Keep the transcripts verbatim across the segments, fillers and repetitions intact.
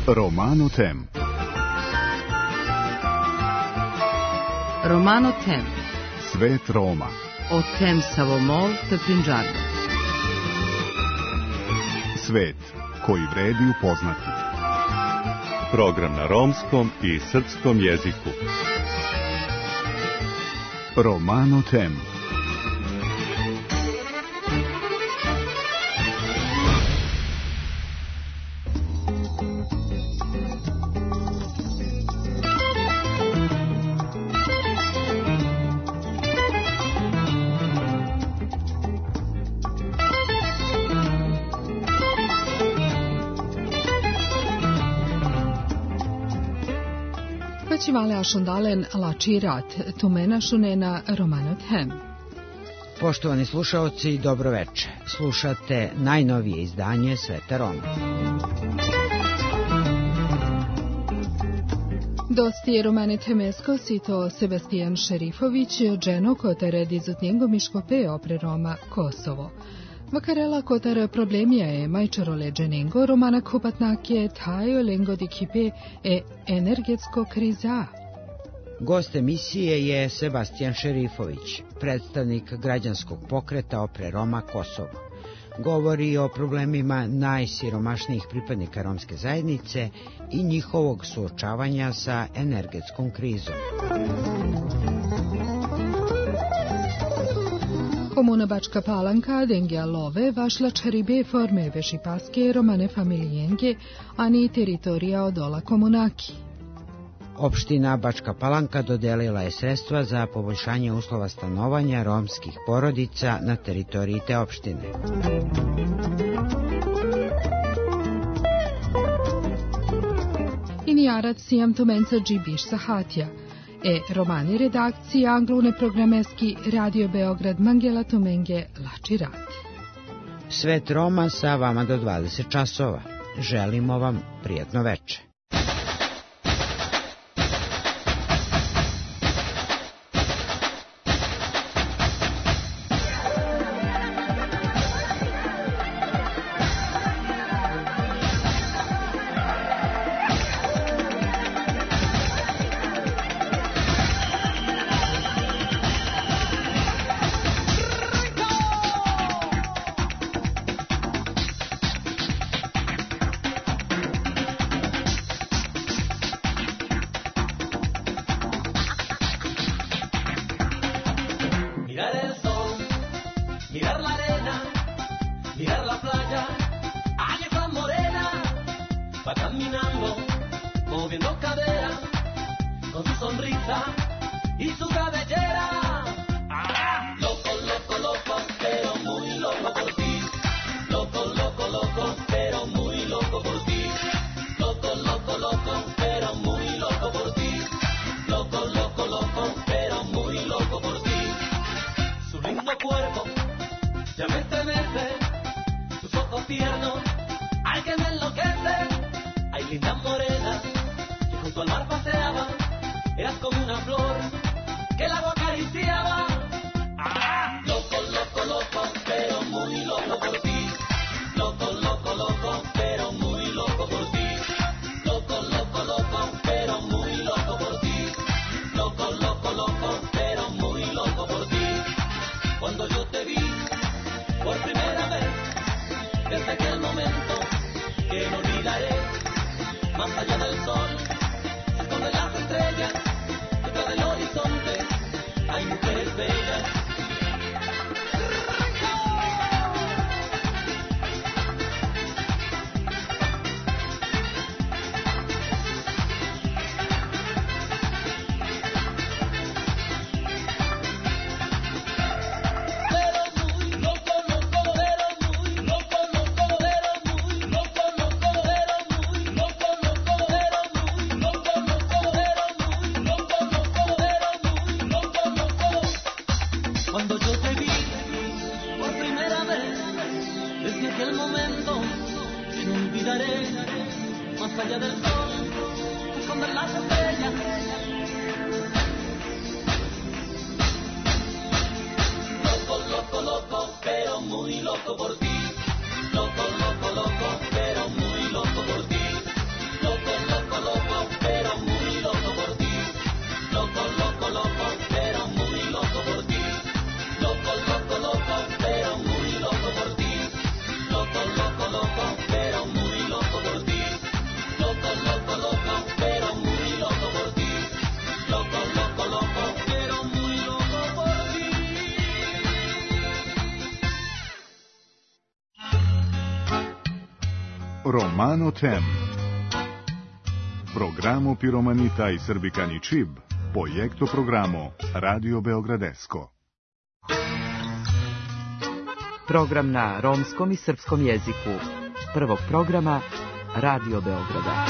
Romano Tem. Romano Tem. Svet Roma. O tem Savomol te Pinđarda. Svet koji vredi upoznati. Program na romskom i srpskom jeziku. Romano Tem. Festivala Šundalen Lačirat, Tumena Šunena Romano Tem. Poštovani slušaoci, dobroveče. Slušate najnovije izdanje Sveta Roma. Dosti Romane Temesko sito Sebastian Šerifović, dženo kotare dizutnjengo miškope opre Roma Kosovo. Vakarela kotar problemija je majčaro leđenengo Romana Kopatnake tajo lengo di kipe e energetsko kriza. Gost emisije je Sebastian Šerifović, predstavnik građanskog pokreta opre Roma Kosovo. Govori o problemima najsiromašnijih pripadnika romske zajednice i njihovog suočavanja sa energetskom krizom. Komuna Bačka Palanka, Dengja Love, vašla čaribe forme vešipaske romane familijenge, ani teritorija odola komunaki. Opština Bačka Palanka dodelila je sredstva za poboljšanje uslova stanovanja romskih porodica na teritoriji te opštine. Inijarac sijam tumenca džibiš sahatja. E romani redakcije anglune programeski Radio Beograd Mangela Tumenge Lačirat. Svet Roma sa vama do dvadeset časova. Želimo vam prijatno veče. Loco, loco, loco, pero muy loco por ti. Loco, Romano Tem. Programo Piromanita i Srbikani Čib, projekto programo Radio Beogradesko. Program na romskom i srpskom jeziku. Prvog programa Radio Beograda.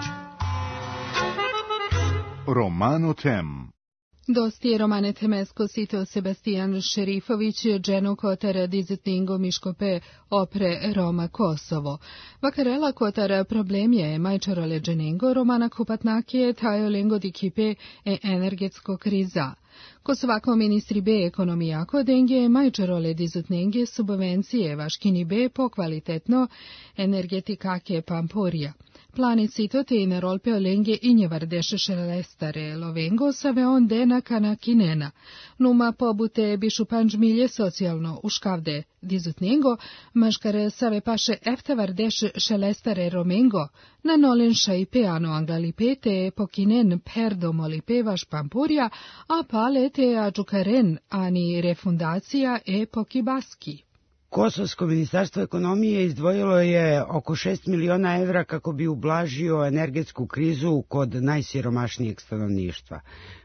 Romano Tem. Dosti Romane Temesko sito Sebastian Šerifović, Dženo Kotar Dizitningo Miškope, opre Roma Kosovo. Vakarela Kotar problemje majčarole Dženengo, Romana Kupatnakije, tajo lengo di kipe e energetsko kriza. Kosovako ministri B ekonomijako denje majčarole dizutnenge subvencije vaškini B po kvalitetno energetikake pamporija. Plani citote i nerolpe olenge i njevardeše šelestare lovengo save on dena kana kinena. Numa pobute bišupanđ milje socijalno uškavde dizutnengo, maškare save paše eftavardeše šelestare romengo, na nolenša i peano angalipete pokinen perdomolipe vaš pampurja, a palete ađukaren ani refundacija e pokibaski. Kosovsko ministarstvo ekonomije izdvojilo je oko šest miliona evra kako bi ublažio energetsku krizu kod najsiromašnijeg stanovništva.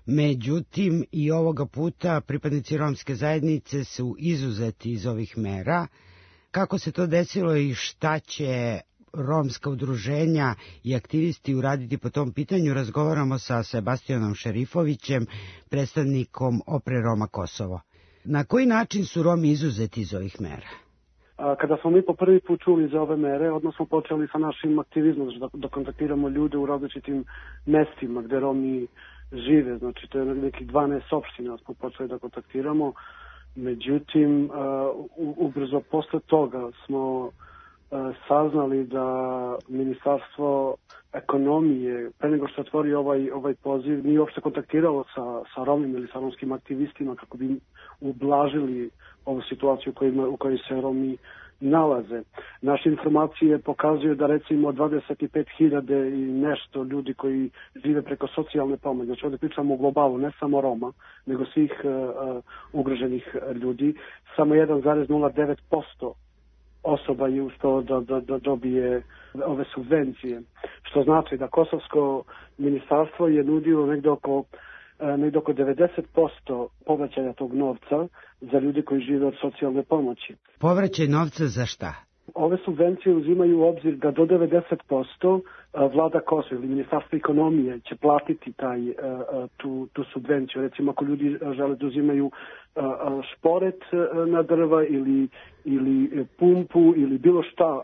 Međutim, i ovoga puta pripadnici romske zajednice su izuzeti iz ovih mera. Kako se to desilo i šta će romska udruženja i aktivisti uraditi po tom pitanju, razgovaramo sa Sebastianom Šerifovićem, predstavnikom Opre Roma Kosovo. Na koji način su Romi izuzeti iz ovih mera? Kada smo mi po prvi put čuli za ove mere, odmah smo počeli sa našim aktivizmom da, da kontaktiramo ljude u različitim mestima gde Romi žive. Znači, to je nekih dvanaest opština smo počeli da kontaktiramo. Međutim, uh, ubrzo posle toga smo uh, saznali da Ministarstvo ekonomije, pre nego što otvori ovaj, ovaj poziv, nije uopšte kontaktiralo sa, sa Romima ili sa romskim aktivistima kako bi ublažili ovu situaciju u kojoj, u kojoj se Romi nalaze. Naše informacije pokazuju da recimo dvadeset pet hiljada i nešto ljudi koji žive preko socijalne pomoći, znači ovdje pričamo u globalu, ne samo Roma, nego svih uh, ugroženih ljudi, samo jedan zarez nula devet posto osoba je uspelo da, da, da dobije ove subvencije, što znači da Kosovsko ministarstvo je nudilo negde oko, negde oko devedeset posto povraćanja tog novca za ljudi koji žive od socijalne pomoći. Povraćaj novca za šta? Ove subvencije uzimaju u obzir da do devedeset posto vlada Kosova ili Ministarstvo ekonomije će platiti taj, tu, tu subvenciju. Recimo ako ljudi žele da uzimaju šporet na drva ili, ili pumpu ili bilo šta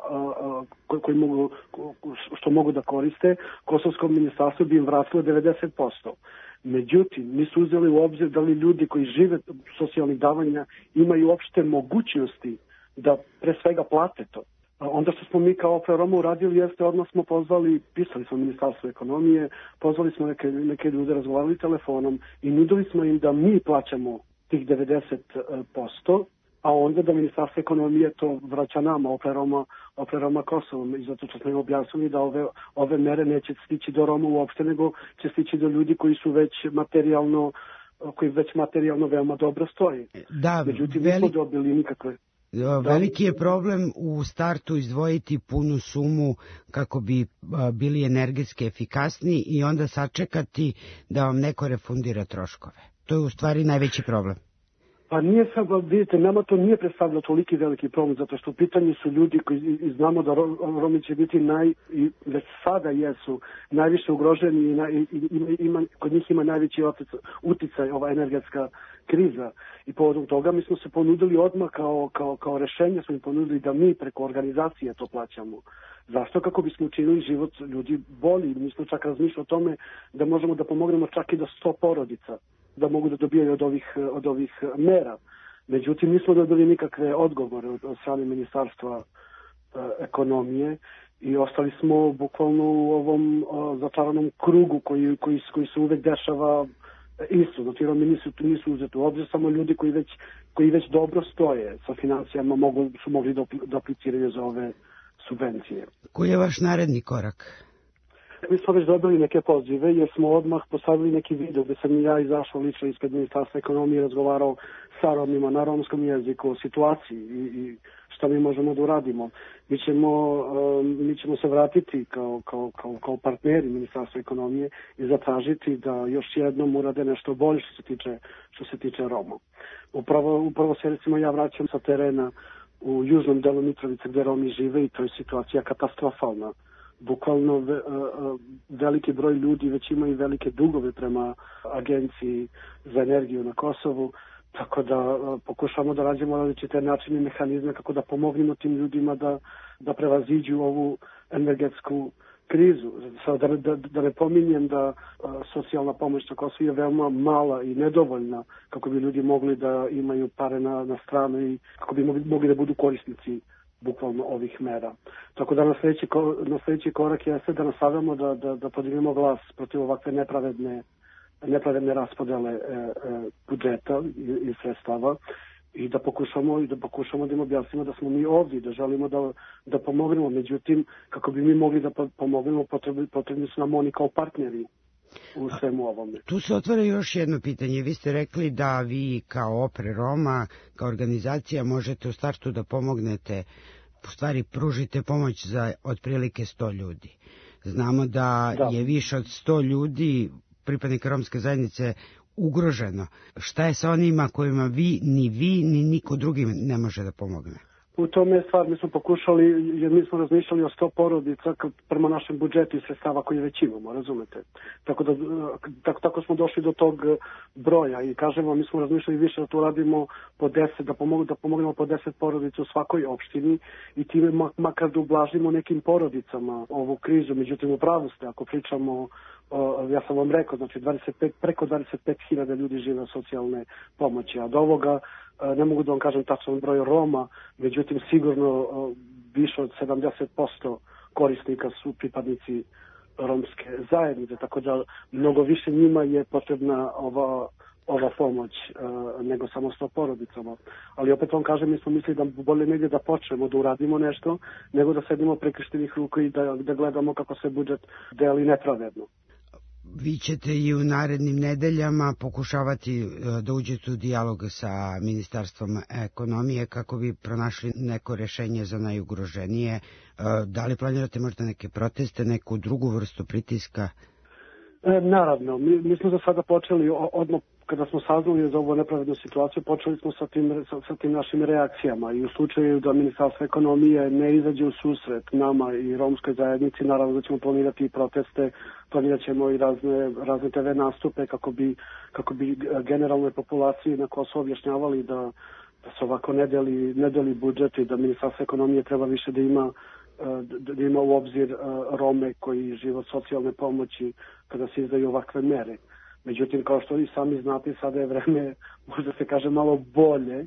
koji mogu, što mogu da koriste, Kosovsko ministarstvo bi im vratilo devedeset posto. Međutim, nisu uzeli u obzir da li ljudi koji žive socijalnih davanja imaju uopšte mogućnosti da pre svega plate to. Onda što smo mi kao Opre Roma uradili jeste odmah smo pozvali, pisali smo Ministarstvo ekonomije, pozvali smo neke, neke ljude, razgovarali telefonom i nudili smo im da mi plaćamo tih devedeset posto, a onda da Ministarstvo ekonomije to vraća nama, Opre Roma, Opre Roma Kosovo. I zato što smo im objasnili da ove, ove mere neće stići do Roma uopšte, nego će stići do ljudi koji su već materijalno, koji već materijalno veoma dobro stoji. Da, međutim, veli... nismo dobili nikakve... Veliki je problem u startu izdvojiti punu sumu kako bi bili energetski efikasni i onda sačekati da vam neko refundira troškove. To je u stvari najveći problem. Pa nije sad, vidite, nama to nije predstavljalo toliki veliki problem, zato što u pitanju su ljudi koji i znamo da Romi će biti naj, i već sada jesu najviše ugroženi i, na, i, i ima, kod njih ima najveći uticaj ova energetska kriza. I povodom toga mi smo se ponudili odmah kao, kao, kao rešenje, smo im ponudili da mi preko organizacije to plaćamo. Zašto? Kako bismo učinili život ljudi bolji. Mi smo čak razmišljali o tome da možemo da pomognemo čak i do sto porodica da mogu da dobijaju od ovih, od ovih mera. Međutim, nismo dobili nikakve odgovore od, od strane Ministarstva e, ekonomije i ostali smo bukvalno u ovom o, začaranom krugu koji, koji, koji se uvek dešava isto. Znači, Romi nisu, nisu uzeti u obzir, samo ljudi koji već, koji već dobro stoje sa financijama mogu, su mogli da, da apliciraju za ove subvencije. Koji je vaš naredni korak? Mi smo već dobili neke pozive jer smo odmah postavili neki video gde sam ja izašao lično ispred Ministarstva ekonomije i razgovarao sa Romima na romskom jeziku o situaciji i, i šta mi možemo da uradimo. Mi ćemo, mi ćemo se vratiti kao, kao, kao, kao partneri Ministarstva ekonomije i zatražiti da još jednom urade nešto bolje što se tiče, što se tiče Roma. Upravo, upravo se recimo ja vraćam sa terena u južnom delu Mitrovice gde Romi žive i to je situacija katastrofalna. Bukvalno ve, veliki broj ljudi već imaju velike dugove prema agenciji za energiju na Kosovu, tako da pokušamo da rađemo različite načine i mehanizme kako da pomognemo tim ljudima da, da prevaziđu ovu energetsku krizu. Da, da, da ne pominjem da a, socijalna pomoć na Kosovu je veoma mala i nedovoljna kako bi ljudi mogli da imaju pare na, na stranu i kako bi mogli, mogli da budu korisnici bukvalno ovih mera. Tako da na sljedeći, na sljedeći korak jeste da nastavljamo da, da, da podignemo glas protiv ovakve nepravedne, nepravedne raspodele e, e, budžeta i, i sredstava i da pokušamo i da pokušamo da im objasnimo da smo mi ovdje, da želimo da, da pomognemo. Međutim, kako bi mi mogli da pomognemo, potrebni, potrebni su nam oni kao partneri u svemu ovome. Tu se otvara još jedno pitanje. Vi ste rekli da vi kao Opre Roma, kao organizacija možete u startu da pomognete, u stvari pružite pomoć za otprilike sto ljudi. Znamo da, da. je više od sto ljudi pripadnika romske zajednice ugroženo. Šta je sa onima kojima vi, ni vi, ni niko drugi ne može da pomogne? U tome stvar mi smo pokušali, jer mi smo razmišljali o sto porodica prema našem budžetu i sredstava koje već imamo, razumete? Tako da tako, tako smo došli do tog broja i kažemo, mi smo razmišljali više da to radimo po deset, da, pomogu, da pomognemo po deset porodica u svakoj opštini i time makar da ublažimo nekim porodicama ovu krizu. Međutim, u pravu ste, ako pričamo, ja sam vam rekao, znači dvadeset pet, preko dvadeset pet hiljada ljudi žive od socijalne pomoći, a od ovoga ne mogu da vam kažem tačan broj Roma, međutim sigurno više od sedamdeset posto korisnika su pripadnici romske zajednice, tako da mnogo više njima je potrebna ova, ova pomoć nego samo sto porodicama. Ali opet vam kažem, mi smo mislili da bolje negdje da počnemo, da uradimo nešto, nego da sedimo prekrštenih ruku i da, da gledamo kako se budžet deli nepravedno. Vi ćete i u narednim nedeljama pokušavati da uđete u dijalog sa Ministarstvom ekonomije kako bi pronašli neko rešenje za najugroženije. Da li planirate možda neke proteste, neku drugu vrstu pritiska? E, naravno, mi, mi smo za sada počeli odmah kada smo saznali za ovu nepravednu situaciju, počeli smo sa tim, sa, sa tim našim reakcijama i u slučaju da Ministarstvo ekonomije ne izađe u susret nama i romskoj zajednici, naravno da ćemo planirati i proteste, planirat ćemo i razne, razne te ve nastupe kako bi, kako bi generalnoj populaciji na Kosovo objašnjavali da, da se ovako ne deli, ne deli budžet i da Ministarstvo ekonomije treba više da ima da ima u obzir Rome koji žive od socijalne pomoći kada se izdaju ovakve mere. Međutim, kao što i sami znate, sada je vreme, možda se kaže, malo bolje,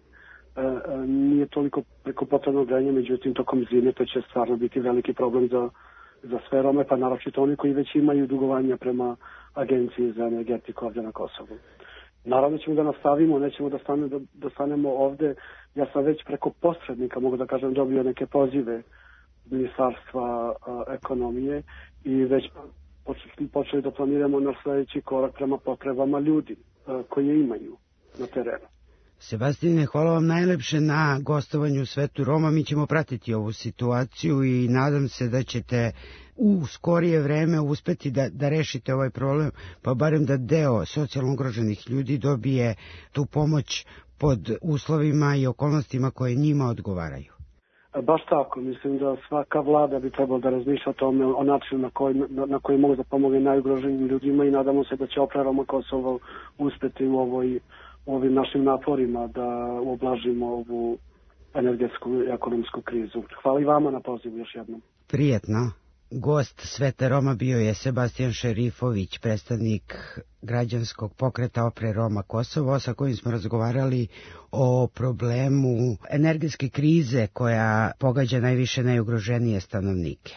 nije toliko preko potrebnog grejanja, međutim, tokom zime to će stvarno biti veliki problem za, za sve Rome, pa naročito oni koji već imaju dugovanja prema Agenciji za energetiku ovdje na Kosovu. Naravno ćemo da nastavimo, nećemo da, stane, da, da stanemo ovde. Ja sam već preko posrednika, mogu da kažem, dobio neke pozive Ministarstva a, ekonomije i već počeli, počeli da planiramo na sljedeći korak prema potrebama ljudi a, koje imaju na terenu. Sebastijane, hvala vam najlepše na gostovanju u Svetu Roma. Mi ćemo pratiti ovu situaciju i nadam se da ćete u skorije vreme uspeti da, da rešite ovaj problem, pa barem da deo socijalno ugroženih ljudi dobije tu pomoć pod uslovima i okolnostima koje njima odgovaraju. Baš tako, mislim da svaka vlada bi trebala da razmišlja o tome, o načinu na koji, na, na koji mogu da pomogne najugroženijim ljudima i nadamo se da će Opra Roma Kosovo uspeti u ovoj, u ovim našim naporima da oblažimo ovu energetsku i ekonomsku krizu. Hvala i vama na pozivu još jednom. Prijetno. Gost Sveta Roma bio je Sebastijan Šerifović, predstavnik građanskog pokreta Opre Roma Kosovo, sa kojim smo razgovarali o problemu energetske krize koja pogađa najviše najugroženije stanovnike.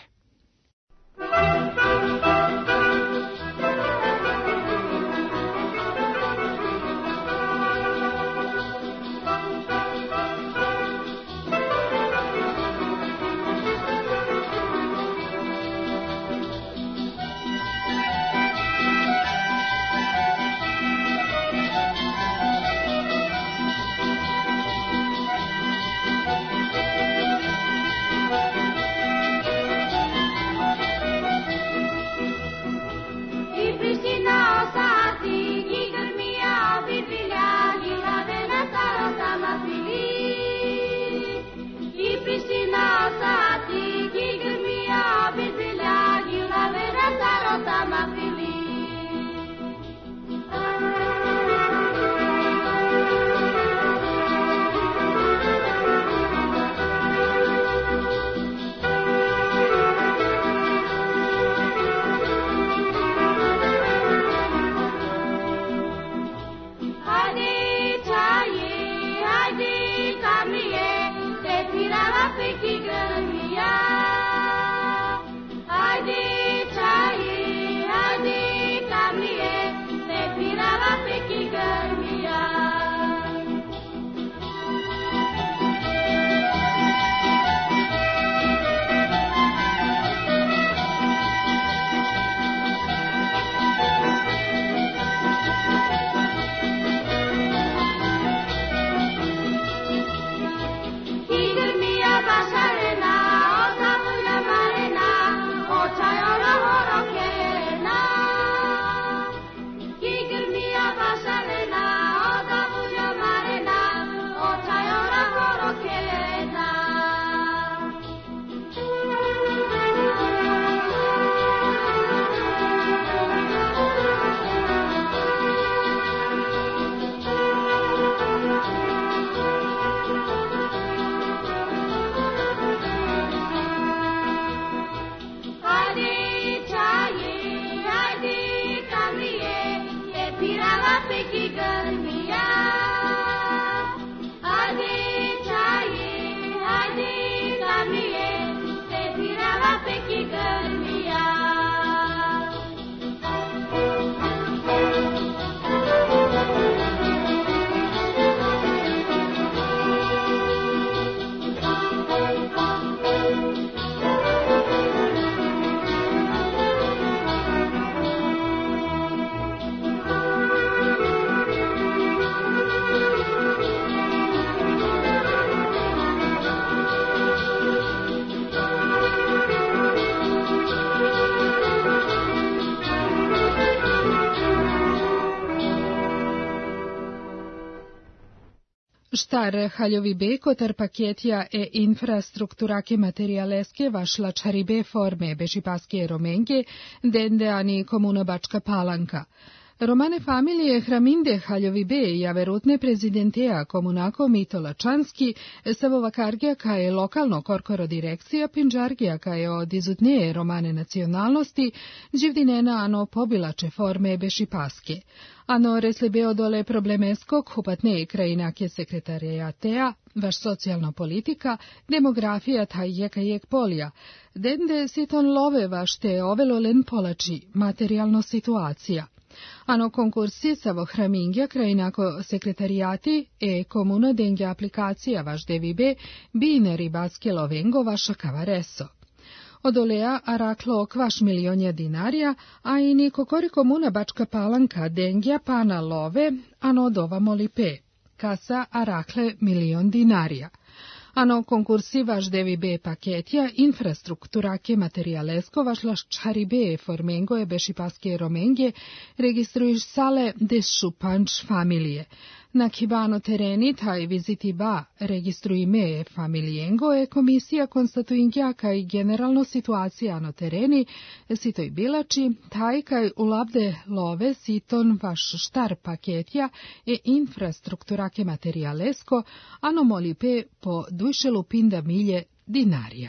Štar haljovi be kotar paketja e infrastrukturake materialeske vašla čaribe forme bešipaske romenge, dende ani komuna Bačka Palanka. Romane familije Hraminde haljovi be ja verutne prezidentea komunako Mito Lačanski, savova kargija ka je lokalno korkoro direkcija pinđargija ka je od izutnije romane nacionalnosti, dživdinena ano pobilače forme bešipaske. Ano reslebeo dole problemeskog hupatne krajinake sekretarijatea, vaš socijalno politika, demografija taj jeka jek polja, dende siton love vaš te ovelo len polači, materijalno situacija. Ano konkursi savo hramingja krajinako sekretarijati e komuna dengja aplikacija vaš devibe bine ribatske lovengo vaša kavareso. Odolea araklo okvaš milionja dinarija, a i ni kokori komuna Bačka Palanka dengja pana love, ano dovamo lipe. Kasa arakle milion dinarija. Ano konkursi vaš devibe paketja infrastrukturake materialesko vaš laščari be formengo e bešipaske romenge registrujiš sale dešu panč familije. Na kibano tereni taj viziti ba registruji me familijengo e komisija konstatuinja kaj generalno situacija na tereni sitoj bilači, taj kaj ulabde love siton vaš štar paketja e infrastrukturake materialesko, ano molipe po dušelu pinda milje dinarija.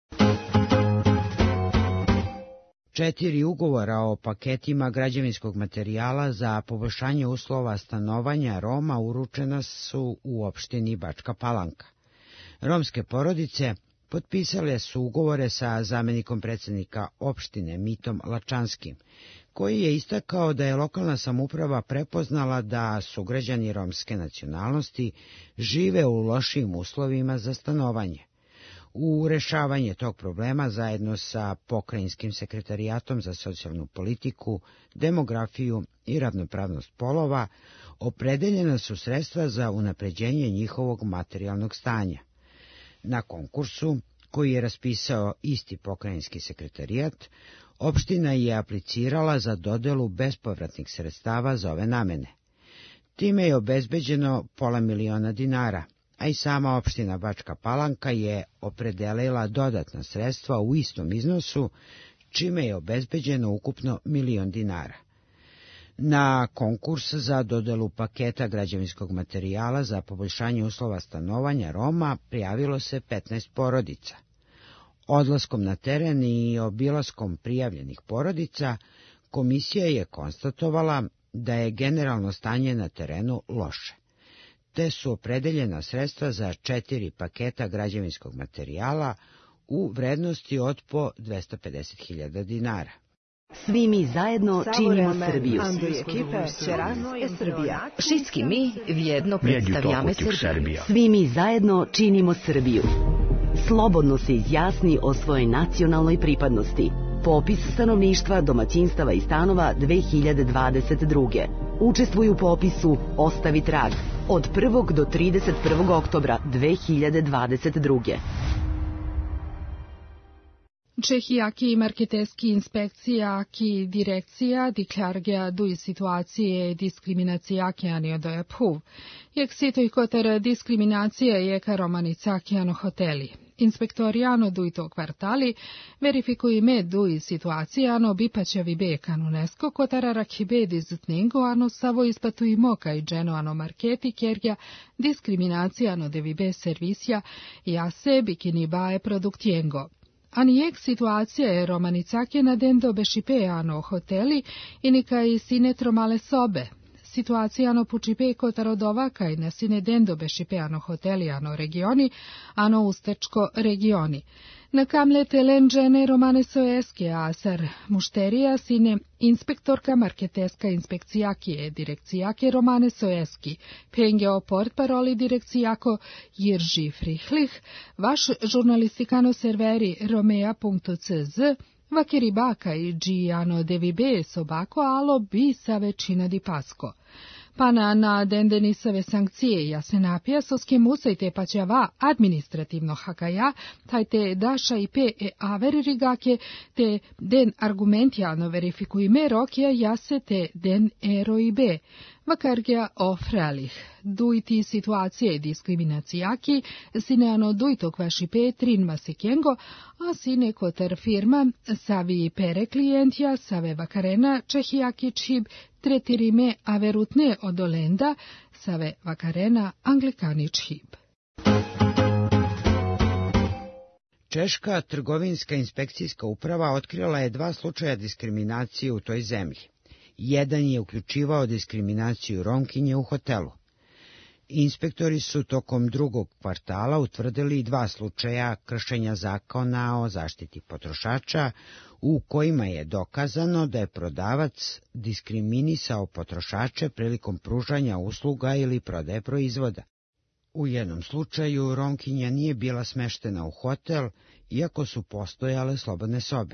Četiri ugovora o paketima građevinskog materijala za poboljšanje uslova stanovanja Roma uručena su u opštini Bačka Palanka. Romske porodice potpisale su ugovore sa zamenikom predsjednika opštine Mitom Lačanskim, koji je istakao da je lokalna samouprava prepoznala da sugrađani romske nacionalnosti žive u lošim uslovima za stanovanje. U rešavanje tog problema zajedno sa Pokrajinskim sekretarijatom za socijalnu politiku, demografiju i ravnopravnost polova opredeljena su sredstva za unapređenje njihovog materijalnog stanja. Na konkursu, koji je raspisao isti Pokrajinski sekretarijat, opština je aplicirala za dodelu bespovratnih sredstava za ove namene. Time je obezbeđeno pola miliona dinara, a i sama opština Bačka Palanka je opredelila dodatna sredstva u istom iznosu, čime je obezbeđeno ukupno milion dinara. Na konkurs za dodelu paketa građevinskog materijala za poboljšanje uslova stanovanja Roma prijavilo se petnaest porodica. Odlaskom na teren i obilaskom prijavljenih porodica, komisija je konstatovala da je generalno stanje na terenu loše, te su opredeljena sredstva za četiri paketa građevinskog materijala u vrednosti od po dvesta pedeset hiljada dinara. Svi mi zajedno činimo Srbiju. Šitski mi vjedno predstavljame Srbiju. Svi mi zajedno činimo Srbiju. Slobodno se izjasni o svojoj nacionalnoj pripadnosti. Popis stanovništva, domaćinstava i stanova dve hiljade dvadeset druge. Učestvuju u popisu Ostavi trag od prvog do trideset prvog oktobra dve hiljade dvadeset druge. Čehijaki marketeski inspekcijaki direkcija diklargja duj situacije diskriminacijakjani odoja puv. Jak sitoj kotar diskriminacija jeka romanicakjano hoteli. Inspektorijano duj to kvartali verifikuj me duj situacijano bipaćevi bekan UNESCO kotara rakhibe dizutnengo ano savo ispatuj moka i dženo ano marketi kerja diskriminacijano devibe servisja jase bikini bae produktjengo. Anijek situacija je romanicake na dendo bešipeano hoteli i nika i sinetro male sobe. Situacijano pučipe kotarodovaka i na sine dendo bešipeano hoteli ano regioni, ano ustečko regioni. Na kamlete lenđene romane soeske asar mušterija sine inspektorka marketeska inspekcijake direkcijake romane soeski, penge o port paroli direkcijako Jirži Frihlih, vaš žurnalistikano serveri romea punto c z, vakeribaka i džijano devibe sobako alo bi sa većina di pasko. Pana na dendenisave sankcije ja se napija soske musajte paćava administrativno hakaja, taj te daša i pe e averi rigake, te den argumentjano verifikuj me rokja ja se te den ero i be. Vakargja o fralih. duiti situacije diskriminacijaki, sineano duito kvaši petrin masikengo, a sine koter firma savi pere klijentja save vakarena čehijaki čib tretirime averutne odolenda save vakarena anglikani čib. Češka trgovinska inspekcijska uprava otkrila je dva slučaja diskriminacije u toj zemlji. Jedan je uključivao diskriminaciju Romkinje u hotelu. Inspektori su tokom drugog kvartala utvrdili dva slučaja kršenja zakona o zaštiti potrošača u kojima je dokazano da je prodavac diskriminisao potrošače prilikom pružanja usluga ili prodaje proizvoda. U jednom slučaju Romkinja nije bila smeštena u hotel, iako su postojale slobodne sobe.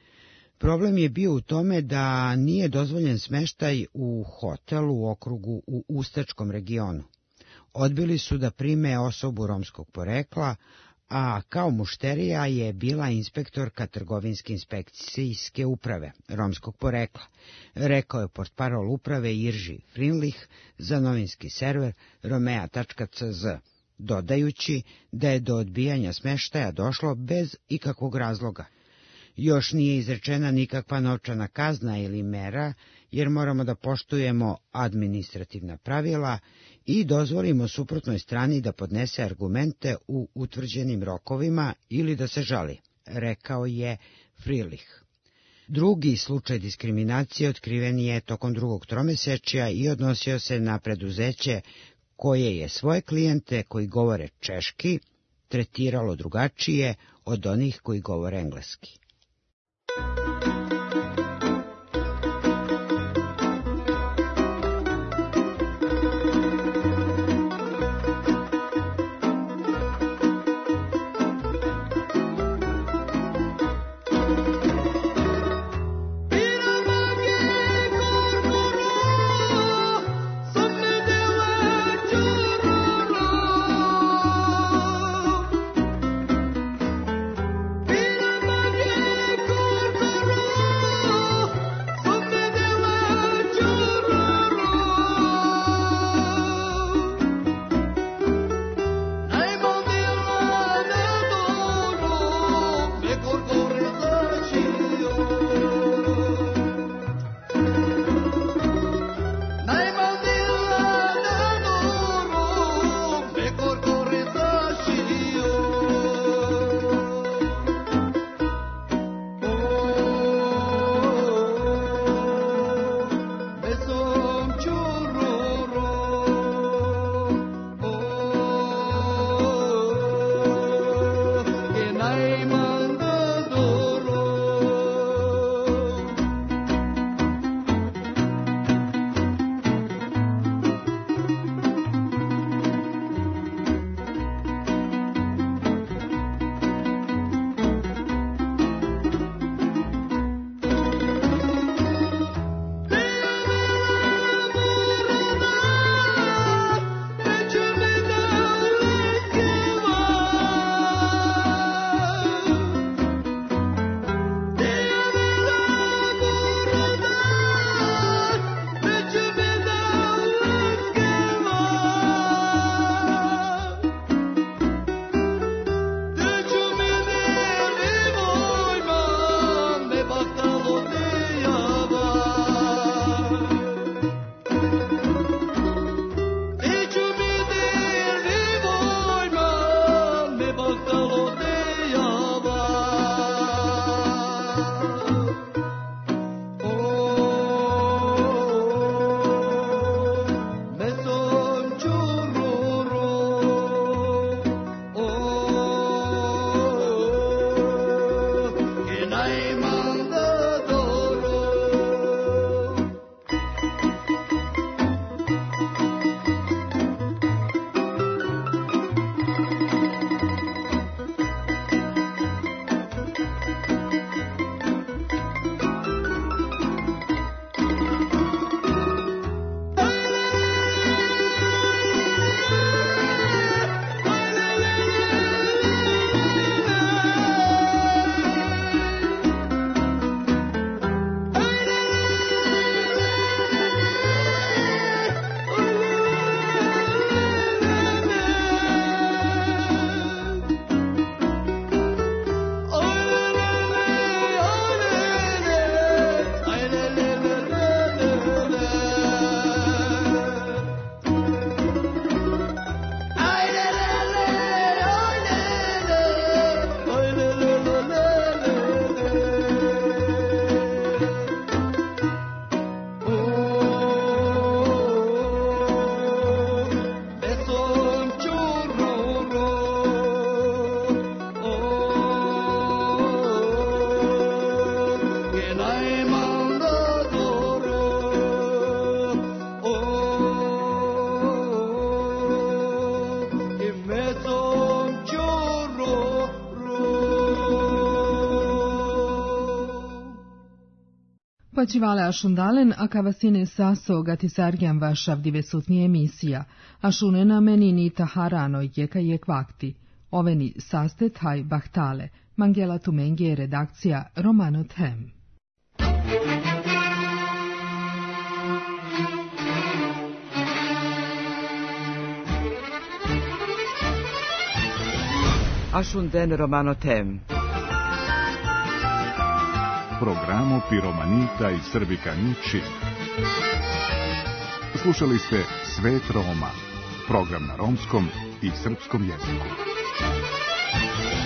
Problem je bio u tome da nije dozvoljen smeštaj u hotel u okrugu u Ustačkom regionu. Odbili su da prime osobu romskog porekla, a kao mušterija je bila inspektorka trgovinske inspekcijske uprave romskog porekla, rekao je portparol uprave Irži Frinlih za novinski server romea tačka c z, dodajući da je do odbijanja smeštaja došlo bez ikakvog razloga. Još nije izrečena nikakva novčana kazna ili mera, jer moramo da poštujemo administrativna pravila i dozvolimo suprotnoj strani da podnese argumente u utvrđenim rokovima ili da se žali, rekao je Frilih. Drugi slučaj diskriminacije otkriven je tokom drugog tromesečja i odnosio se na preduzeće koje je svoje klijente koji govore češki tretiralo drugačije od onih koji govore engleski. Pira Koćivale ašundalen, a kavasine saso gatisargian vašav divesutni emisija, ašunena meni ni taharano jeka jek vakti. Oveni sastet haj bahtale, Mangela Tumengi redakcija Romano Them. Ašunden Romano Tem. Programo Piromanita i Srbikani Čib. Slušali ste Svet Roma, program na romskom i srpskom jeziku.